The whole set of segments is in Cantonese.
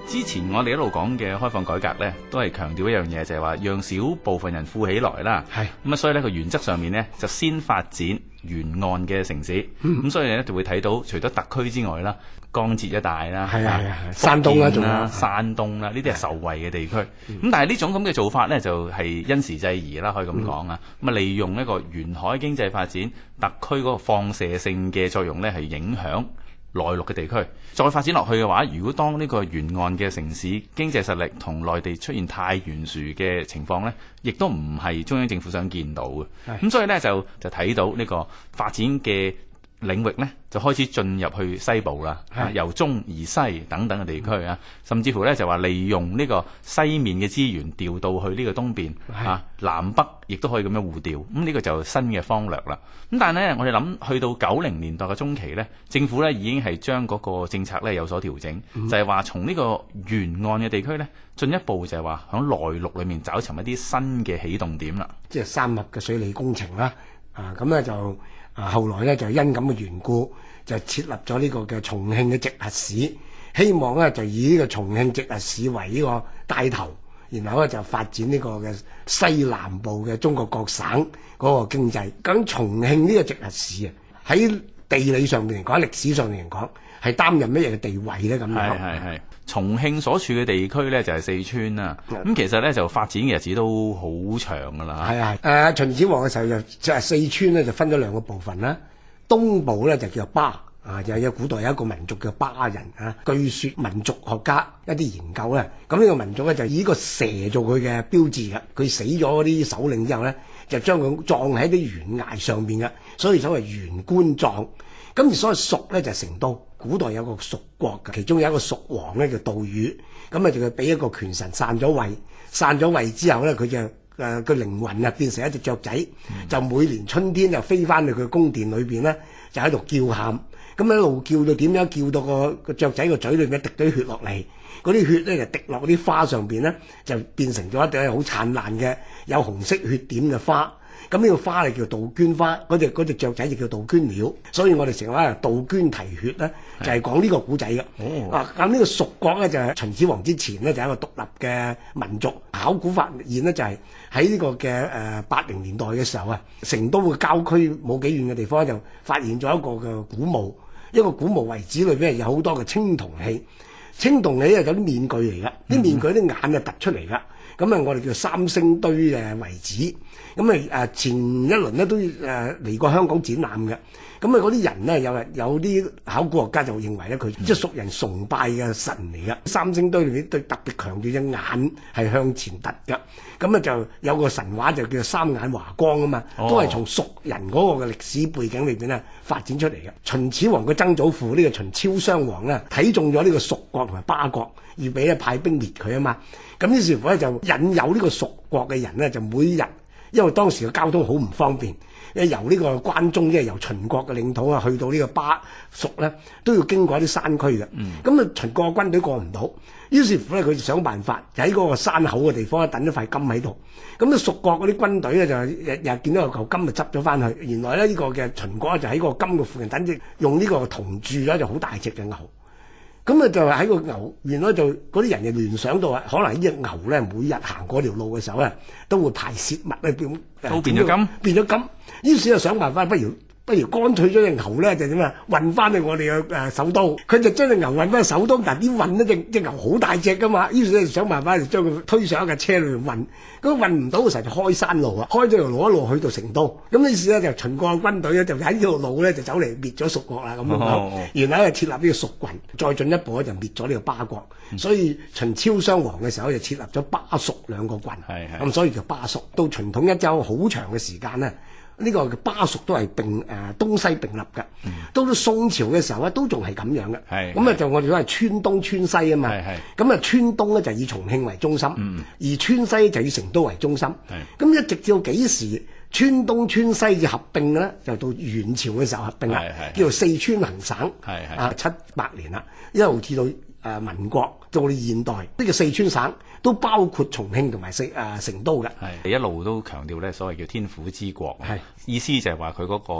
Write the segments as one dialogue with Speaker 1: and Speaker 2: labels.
Speaker 1: 之前我哋一路講嘅開放改革呢，都係強調一樣嘢，就係話讓少部分人富起來啦。
Speaker 2: 係
Speaker 1: 咁啊，所以呢個原則上面呢，就先發展沿岸嘅城市。咁所以呢，就會睇到除咗特區之外啦，江浙一帶啦，
Speaker 2: 山東啦，仲有
Speaker 1: 山東啦，呢啲係受惠嘅地區。咁但係呢種咁嘅做法呢，就係因時制宜啦，可以咁講啊。咁啊，利用一個沿海經濟發展，特區嗰個放射性嘅作用呢，係影響內陸嘅地區，再發展落去嘅話，如果當呢個沿岸嘅城市經濟實力同內地出現太懸殊嘅情況呢，亦都唔係中央政府想見到嘅。咁所以呢，就睇到呢個發展嘅領域呢，就開始進入去西部啦，由中而西等等嘅地區啊，甚至乎呢，就話利用呢個西面嘅資源調到去呢個東邊啊，南北亦都可以咁樣互調。咁呢個就新嘅方略啦。咁但係呢，我哋諗去到90年代嘅中期呢，政府呢已經係將嗰個政策呢有所調整，就係話從呢個沿岸嘅地區呢，進一步就係話喺內陸裏面找尋一啲新嘅起動點啦。
Speaker 2: 即係三峽嘅水利工程啦，咁呢就後來呢，就因咁嘅緣故，就設立咗呢個嘅重慶嘅直轄市，希望呢就以呢個重慶直轄市為呢個帶頭，然後呢就發展呢個嘅西南部嘅中國各省嗰個經濟。咁重慶呢個直轄市啊，喺地理上面嚟講，歷史上面嚟講，係擔任乜嘢嘅地位咧？咁樣
Speaker 1: 係重慶所處嘅地區咧，就係四川啦。咁其實咧就發展嘅日子都好長噶啦。
Speaker 2: 秦始皇嘅時候就係四川咧就分咗兩個部分啦。東部咧就叫做巴就有古代有一個民族叫巴人啊。據說民族學家一啲研究咧，咁呢個民族咧就以個蛇做佢嘅標誌嘅。佢死咗嗰啲首領之後咧，就將佢葬喺啲懸崖上邊嘅，所以所謂懸棺葬。咁而所謂蜀咧就係成都，古代有個蜀國嘅，其中有一個蜀王咧叫杜宇，咁啊就佢俾一個權臣禪咗位之後咧，佢就個靈魂啊變成一隻雀仔，就每年春天就飛翻去佢宮殿裏邊咧，就喺度叫喊，咁一路叫到點樣？叫到個雀仔個嘴裏面滴咗血落嚟，嗰啲血咧就滴落啲花上邊咧，就變成咗一朵好燦爛嘅有紅色血點嘅花。咁呢個花係叫杜鵑花，嗰隻雀仔就叫杜鵑鳥，所以我哋成日話杜鵑提血咧，就係講呢個古仔嘅。咁呢個蜀國咧就係秦始皇之前咧就係一個獨立嘅民族。考古發現咧就係喺呢個嘅80年代嘅時候啊，成都嘅郊區冇幾遠嘅地方就發現咗一個嘅古墓，一個古墓遺址裏邊有好多嘅青銅器。青銅器係有啲面具嚟噶，啲面具啲眼就突出嚟噶。咁啊，我哋叫三星堆嘅遺址。咁啊前一輪咧都嚟過香港展覽嘅。咁啊嗰啲人咧有啲考古學家就認為咧佢即係屬人崇拜嘅神嚟噶。三星堆裏面對特別強調隻眼係向前突噶。咁啊就有個神話就叫三眼華光啊嘛，都係從蜀人嗰個嘅歷史背景裏邊咧發展出嚟嘅。秦始皇嘅曾祖父呢個秦昭襄王咧睇中咗呢個蜀國同埋巴國，要俾派兵滅佢啊嘛。咁於是乎咧就引誘呢個蜀國嘅人咧就每日，因為當時嘅交通好唔方便，由呢個關中即係由秦國嘅領土啊去到呢個巴蜀咧都要經過一啲山區嘅。咁啊秦國嘅軍隊過唔到，於是乎咧佢就想辦法就喺嗰個山口嘅地方咧等咗塊金喺度。咁啊蜀國嗰啲軍隊咧就日見到有嚿金就執咗翻去。原來咧呢個嘅秦國就喺個金嘅附近等住用呢個銅鑄咧就好大隻嘅牛。咁啊就喺個牛，原來就嗰啲人就聯想到啊，可能呢隻牛咧每日行嗰條路嘅時候咧，都會排泄物咧變咗金，變咗金。於是就想辦法，不如乾脆咗隻牛咧，就點啊運翻去我哋嘅首都。佢就將隻牛運翻去首都，但係啲運咧隻牛好大隻噶嘛，於是就想辦法就將佢推上一架車裏面運。咁運唔到嘅時候就開山路啊，開咗條路一路去到成都。咁於是咧就秦國嘅軍隊咧就喺呢條路咧就走嚟滅咗蜀國啦咁樣。然後咧設立呢個蜀郡，再進一步咧就滅咗呢個巴國。所以秦昭襄王嘅時候就設立咗巴蜀兩個郡。咁所以叫巴蜀。到秦統一之後好長嘅時間咧。呢個巴蜀都係東西並立嘅。到到宋朝嘅時候咧，都仲係咁樣嘅。咁啊就我哋都係川東川西啊嘛。咁啊川東咧就以重慶為中心，而川西就以成都為中心。咁一直到幾時川東川西嘅合併咧？就到元朝嘅時候合併啦，叫做四川行省。700年啦，一路至到民國到我哋現代，呢個四川省都包括重慶同埋成都嘅。
Speaker 1: 一路都強調咧，所謂叫天府之國，意思就係話佢嗰個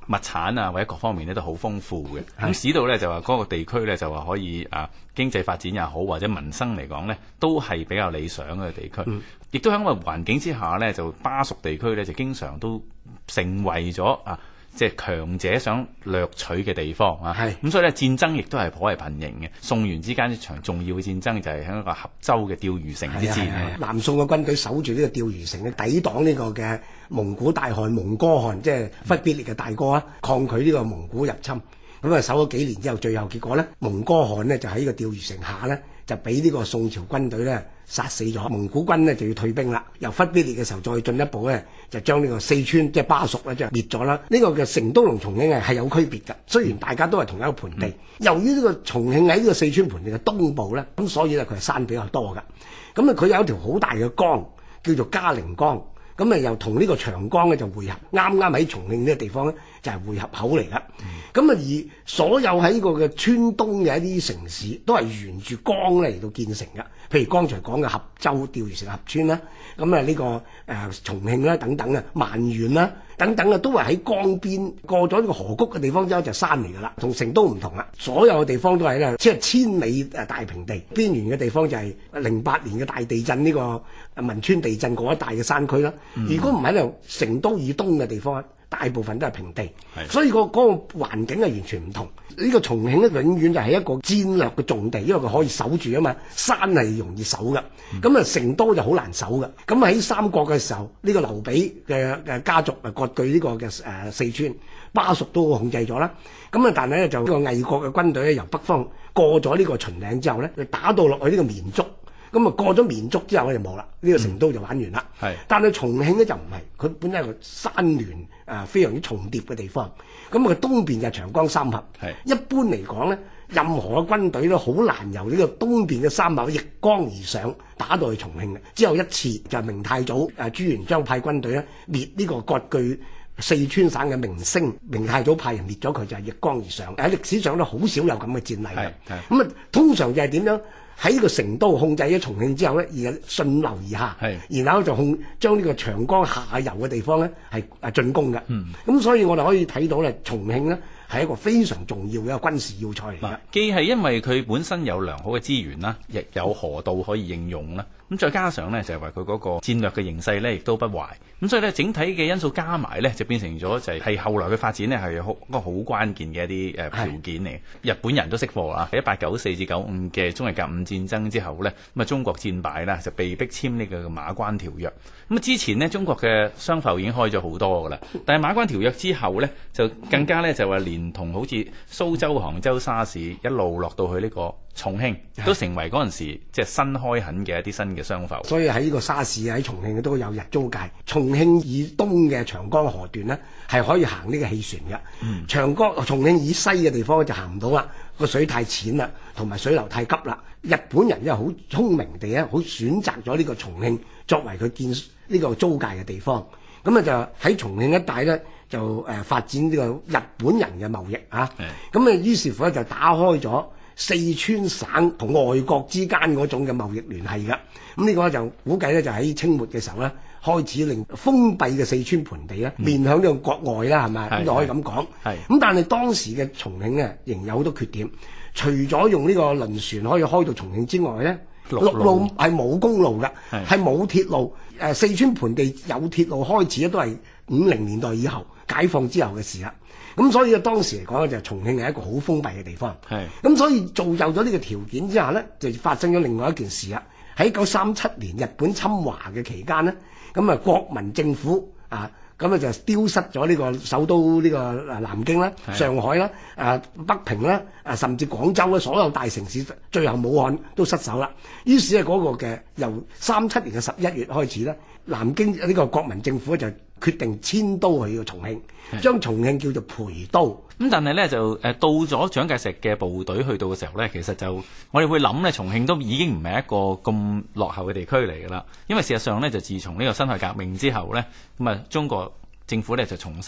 Speaker 1: 物產啊或者各方面咧都好豐富嘅，咁使到咧就話嗰個地區咧就話可以經濟發展也好或者民生嚟講咧都係比較理想嘅地區，亦都喺個環境之下咧就巴蜀地區咧就經常都成為咗即係強者想掠取嘅地方啊！咁所以咧戰爭亦都係頗為頻仍嘅。宋元之間一場重要嘅戰爭就係喺一個合州嘅釣魚城之戰。
Speaker 2: 南宋嘅軍隊守住呢個釣魚城，抵擋呢個嘅蒙古大汗蒙哥汗，即係忽必烈嘅大哥抗拒呢個蒙古入侵。咁守咗幾年之後，最後結果咧，蒙哥汗呢就喺呢個釣魚城下咧，就俾呢個宋朝軍隊咧殺死咗，蒙古軍呢就要退兵啦。由忽必烈嘅時候再進一步咧，就將呢個四川即係巴蜀咧就滅咗啦。呢個嘅成都同重慶係有區別㗎，雖然大家都係同一個盆地，由於呢個重慶喺呢個四川盆地嘅東部咧，咁所以咧佢係山比較多㗎。咁佢有一條好大嘅江叫做嘉陵江。咁又同呢個長江咧就匯合，啱啱喺重慶呢個地方咧就係匯合口嚟㗎。咁而所有喺呢個嘅川東嘅一啲城市都係沿住江嚟到建成㗎。譬如剛才講嘅合州釣魚城合村啦，咁呢個重慶啦等等萬源啦等等都係喺江邊過咗呢個河谷嘅地方之後就山嚟㗎啦。同成都唔同啦，所有嘅地方都係咧即係千里大平地，邊緣嘅地方就係08年嘅大地震呢個汶川地震嗰一帶嘅山區啦。如果唔喺度成都以東嘅地方，大部分都係平地，所以嗰個環境係完全唔同。呢個重慶咧，永遠就係一個戰略嘅重地，因為佢可以守住啊嘛，山係容易守㗎。咁成都就好難守㗎。咁喺三國嘅時候，呢個劉備嘅家族割據呢個嘅四川巴蜀都控制咗啦。咁但係咧就呢個魏國嘅軍隊咧由北方過咗呢個秦嶺之後咧，打到落去呢個綿竹。咁過咗綿竹之後咧就冇啦，呢個成都就玩完啦。但係重慶咧就唔係，佢本身係個山巒非常之重疊嘅地方。咁佢東邊就係長江三峽。一般嚟講咧，任何嘅軍隊都好難由呢個東邊嘅三峽逆江而上打到去重慶嘅。只有一次就係明太祖朱元璋派軍隊咧滅呢個割據四川省嘅明星，明太祖派人滅咗佢就係逆江而上。喺歷史上都好少有咁嘅戰例嘅。咁通常就係點樣？喺呢個成都控制咗重慶之後咧，而順流而下，然後就將呢個長江下游嘅地方咧係進攻嘅。咁所以我哋可以睇到咧，重慶咧係一個非常重要嘅一個軍事要塞嚟嘅。
Speaker 1: 既係因為佢本身有良好嘅資源啦，亦有河道可以應用啦。咁再加上咧就係話佢嗰個戰略嘅形勢咧亦都不壞。咁所以咧整體嘅因素加埋咧就變成咗就係後來嘅發展咧係一個好關鍵嘅一啲條件嚟。日本人都識貨啦。喺1894至95嘅中日甲午戰爭之後咧，咁中國戰敗啦，就被逼簽呢個馬關條約。咁之前呢，中國嘅商埠已經開咗好多噶啦，但係馬關條約之後咧就更加咧就話連同好似蘇州、杭州、沙市一路落到去呢個重慶，都成為嗰陣時即係新開墾嘅一啲新嘅商埠。
Speaker 2: 所以喺呢個沙市喺重慶都有日租界。重慶以東嘅長江河段呢，係可以行呢個汽船嘅。重慶以西嘅地方就行唔到啦，個水太淺啦，同埋水流太急啦。日本人因為好聰明地咧，好選擇咗呢個重慶作為佢建呢個租界嘅地方。咁就喺重慶一帶咧就發展呢個日本人嘅貿易啊。咁於是乎咧就打開咗四川省同外國之間嗰種嘅貿易聯繫㗎。咁呢個就估計咧就喺清末嘅時候咧開始令封閉嘅四川盆地咧面向呢個國外啦，係咪？咁就可以咁講。咁但係當時嘅重慶咧仍有好多缺點，除咗用呢個輪船可以開到重慶之外咧，陸路係冇公路㗎，係冇鐵路。四川盆地有鐵路開始都係50年代以後解放之後嘅事啦。咁所以當時嚟講咧，就重慶係一個好封閉嘅地方。咁所以造就咗呢個條件之下咧，就發生咗另外一件事啦。喺1937年日本侵華嘅期間咧，咁國民政府咁就丟失咗呢個首都呢個南京啦、上海啦、北平啦、甚至廣州啦，所有大城市最後武漢都失守啦。於是嗰個嘅由37年嘅11月開始咧，南京呢個國民政府就決定遷都去重慶，將重慶叫做陪都。
Speaker 1: 咁但係咧就到咗蔣介石嘅部隊去到嘅時候咧，其實就我哋會諗咧，重慶都已經唔係一個咁落後嘅地區嚟㗎啦。因為事實上咧，就自從呢個辛亥革命之後咧，咁中國政府咧就重新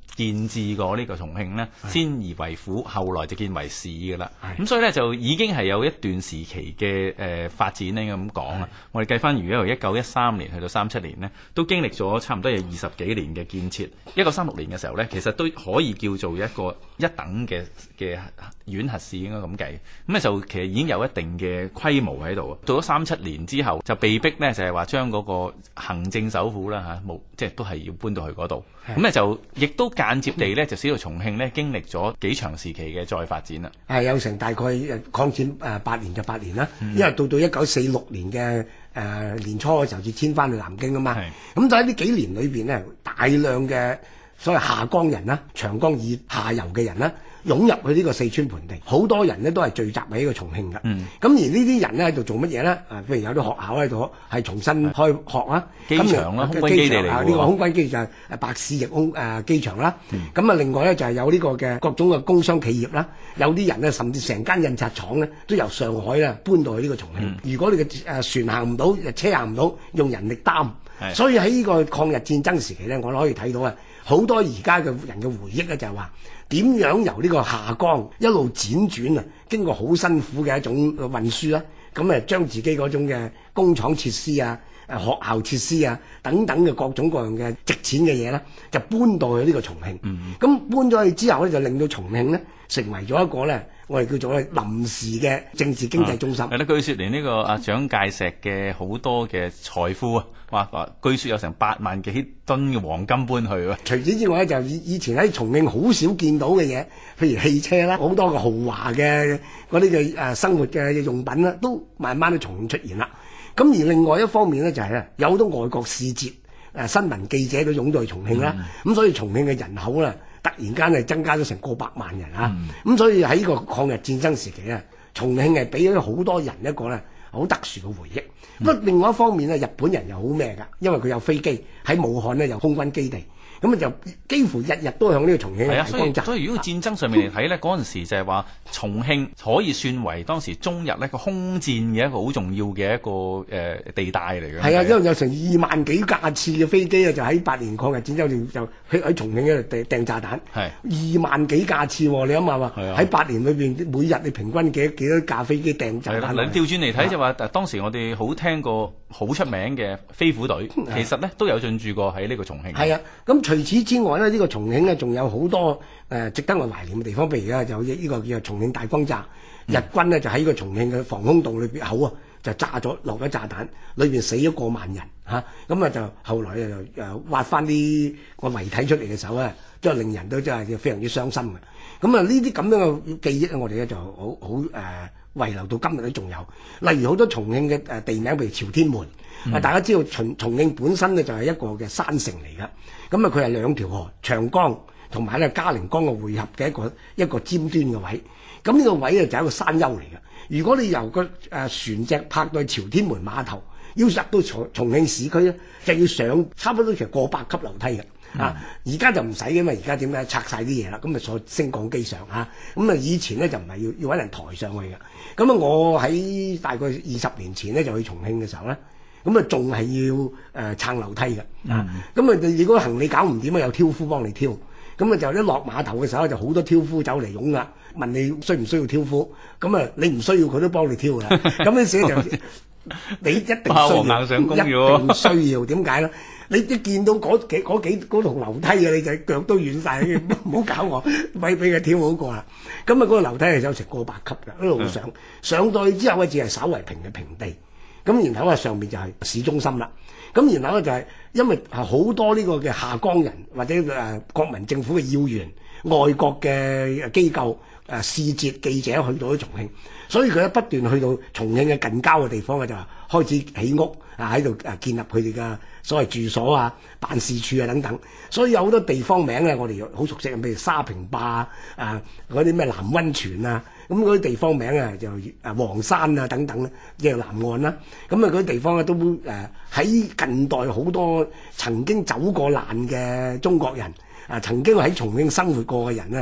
Speaker 1: 建置過呢個重慶呢，先而為府，後來就建為市㗎啦。
Speaker 2: 係
Speaker 1: 咁所以呢，就已經係有一段時期嘅發展呢。咁講啊。我哋計翻，如果由1913年去到37年呢，都經歷咗差唔多有20幾年嘅建設。1936年嘅時候呢，其實都可以叫做一個一等嘅縣轄市應該咁計。咁就其實已經有一定嘅規模喺度。到咗37年之後，就被逼呢，就係話將嗰個行政首府啦冇即係都係要搬到去嗰度。咁咧就亦都間接地咧，就使到重慶咧經歷咗幾長時期嘅再發展啦。
Speaker 2: 係有成大概擴展8年就8年啦，因為到1946年嘅年初嘅時候，至遷翻去南京啊嘛。咁就喺呢幾年裏邊咧，大量嘅所謂下江人啦、長江以下游嘅人啦，湧入去呢個四川盆地，好多人呢都係聚集喺呢個重慶嘅。咁而呢啲人咧喺度做乜嘢咧？譬如有啲學校喺度係重新開學啦，
Speaker 1: 機場啦，空軍基地嚟㗎。
Speaker 2: 呢個空軍基地就係白市翼機場啦。咁另外咧就係有呢個嘅各種嘅工商企業啦，有啲人咧甚至成間印刷廠咧都由上海咧搬到去呢個重慶。如果你嘅船行唔到，車行唔到，用人力擔。所以喺呢個抗日戰爭時期咧，我哋可以睇到好多而家嘅人嘅回憶咧，就係話點樣由呢個下江一路輾轉經過好辛苦嘅一種運輸啦，咁將自己嗰種嘅工廠設施啊、學校設施啊等等嘅各種各樣嘅值錢嘅嘢咧，就搬到去呢個重慶。咁搬咗去之後咧，就令到重慶咧成為咗一個咧，我哋叫做臨時嘅政治經濟中心。
Speaker 1: 係啦，據説連呢個蔣介石嘅好多嘅財富話據説有成8萬幾噸嘅黃金搬去喎。
Speaker 2: 除此之外咧，就以前喺重慶好少見到嘅嘢，譬如汽車啦，好多嘅豪華嘅嗰啲嘅生活嘅用品啦，都慢慢都重慶出現啦。咁而另外一方面咧，就係咧有好多外國使節、新聞記者都湧到去重慶啦。咁所以重慶嘅人口咧，突然間係增加咗成過百萬人啊！咁所以喺呢個抗日戰爭時期咧，重慶係俾咗好多人一個咧好特殊嘅回憶。不過另外一方面咧，日本人又好咩㗎？因為佢有飛機喺武漢咧有空軍基地，咁就幾乎日日都向呢個重慶嚟轟炸。
Speaker 1: 所以如果戰爭上面嚟睇咧，嗰陣時就係話重慶可以算為當時中日呢個空戰嘅一個好重要嘅一個地帶嚟嘅。
Speaker 2: 係啊，因為有成2萬幾架次嘅飛機就喺8年抗日戰爭就喺重慶嗰度掟炸彈。係2萬幾架次喎，你諗下喎，喺8年裏邊每日你平均幾多架飛機掟炸彈？係啦，
Speaker 1: 你調轉嚟睇就話，當時我哋好聽過好出名嘅飛虎隊，其實咧都有進駐過喺呢個重慶。係啊，
Speaker 2: 咁除此之外咧，呢個重慶咧仲有好多值得我懷念嘅地方，譬如有呢個叫重慶大轟炸，日軍咧就喺個重慶嘅防空洞裏邊口就落咗炸彈，裏邊死咗過萬人嚇，咁就後來就挖翻啲個遺體出嚟嘅時候即係令人都真係非常之傷心嘅。咁呢啲咁樣嘅記憶我哋咧就好遺留到今日都仲有。例如好多重慶嘅地名，譬如朝天門。大家知道重慶本身咧就係一個嘅山城嚟噶，咁佢係2條河，長江同埋咧嘉陵江嘅匯合嘅一個尖端嘅位。咁呢個位就係一個山丘嚟嘅。如果你由個船隻泊到去朝天門碼頭，要入到重慶市區咧，就要上差不多其實過百級樓梯嘅。而家就唔使嘅嘛，而家點解拆晒啲嘢啦？咁坐升降機上咁以前咧就唔係要揾人抬上去嘅。咁我喺大概20年前咧就去重慶嘅時候咧。咁仲係要撐樓梯嘅。咁如果行李搞唔掂有挑夫幫你挑。咁就一落碼頭嘅時候就好多挑夫走嚟擁啦，問你需唔需要挑夫。咁你唔需要佢都幫你挑㗎。咁樣時就你一定需要，
Speaker 1: 硬上弓
Speaker 2: 一定需要。點解咧？你一見到嗰條樓梯你就腳都軟晒，唔好搞我，咪俾佢挑好過啦。咁嗰個樓梯係有成過百級嘅，一路上到去之後只係稍為平嘅平地。咁然後上面就係市中心啦。咁然後就係因為好多呢個嘅下江人或者國民政府嘅要員、外國嘅機構、使節記者去到咗重慶，所以佢不斷去到重慶嘅近郊嘅地方就開始起屋喺度建立佢哋嘅所謂住所辦事處等等。所以有好多地方名我哋好熟悉，譬如沙坪壩嗰啲咩南溫泉咁嗰啲地方名就黃山等等即係南岸啦。咁嗰啲地方都喺近代好多曾經走過難嘅中國人曾經喺重慶生活過嘅人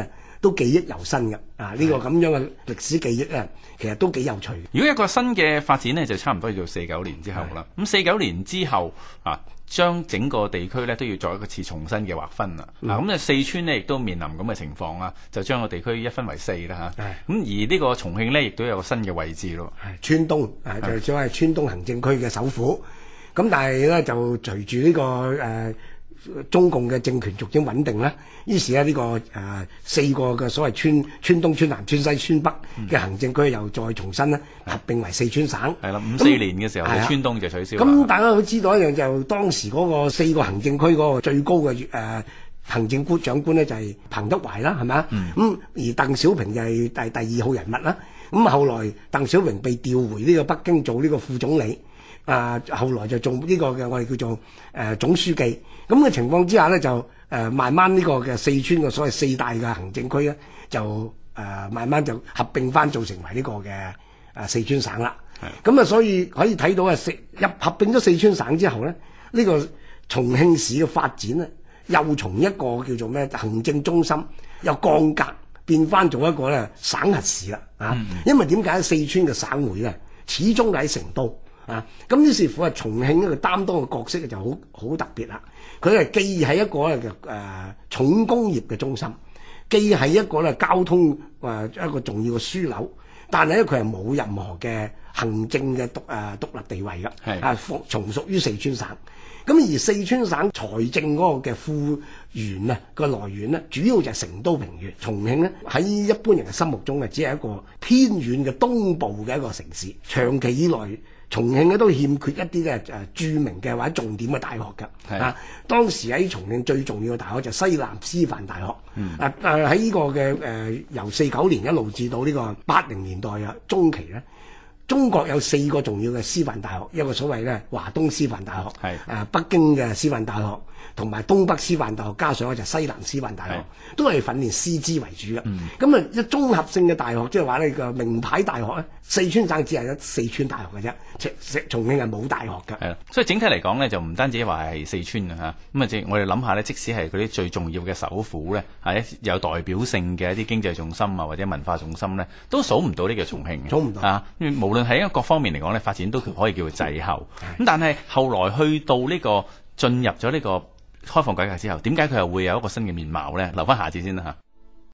Speaker 2: 都記憶猶新嘅。呢個咁樣嘅歷史記憶咧，其實都幾有趣嘅。
Speaker 1: 如果一個新嘅發展咧，就差唔多要到49年之後啦。咁49年之後將整個地區咧都要作一次重新嘅劃分啦。咁四川呢亦都面臨咁嘅情況啦，就將個地區一分為4啦嚇。咁而呢個重慶呢，亦都有個新嘅位置咯。
Speaker 2: 川東就所謂川東行政區嘅首府。咁但係咧就隨住呢個中共嘅政權逐漸穩定啦，於是咧呢個4個嘅所謂川東、川南、川西、川北嘅行政區又再重新咧合併為四川省。係啦
Speaker 1: ，54年嘅時候，川東就取消。
Speaker 2: 咁大家都知道一樣，就當時嗰個4個行政區嗰個最高嘅行政長官咧就係彭德懷啦，係咪啊？而鄧小平就係第2號人物啦。咁後來鄧小平被調回呢個北京做呢個副總理。後來就做呢個嘅我哋叫做總書記。咁嘅情況之下咧，就慢慢呢個嘅四川嘅所謂4大嘅行政區咧，就慢慢就合併翻做成為呢個嘅四川省啦。咁所以可以睇到合併咗四川省之後咧，呢個重慶市嘅發展咧，又從一個叫做咩行政中心又降格變翻做一個咧省轄市啦。因為點解四川嘅省會咧始終喺成都。咁於是乎重慶呢個擔當嘅角色就好特別啦。佢係既係一個重工業嘅中心，既係一個交通一個重要嘅樞紐，但係咧佢係冇任何嘅行政嘅獨立地位嘅，從屬於四川省。咁而四川省財政嗰個嘅富源個來源呢，主要就係成都平原。重慶呢，喺一般人嘅心目中只係一個偏遠嘅東部嘅一個城市，長期以來。重慶咧都欠缺一啲嘅著名嘅或者重點嘅大學㗎。當時喺重慶最重要嘅大學就係西南師範大學。喺呢個嘅由49年一路至到呢個80年代中期咧，中國有4個重要嘅師範大學，一個所謂咧華東師範大學，北京嘅師範大學，同埋東北師範大學，加上就西南師範大學，都係訓練師資為主嘅。咁一綜合性嘅大學，即係話呢個名牌大學咧，四川省只係得四川大學嘅啫，重慶係冇大學㗎。係啦，所以整體嚟講咧，就唔單止話係四川啊嚇，咁我哋諗下咧，即使係嗰啲最重要嘅首府咧，有代表性嘅一啲經濟重心或者文化重心咧，都數唔到呢個重慶，數唔到無論喺各方面嚟講咧，發展都可以叫做滯後。咁但係後來去到呢個進入咗呢個開放改革之後，點解佢又會有一個新嘅面貌咧？留翻下次先啦嚇。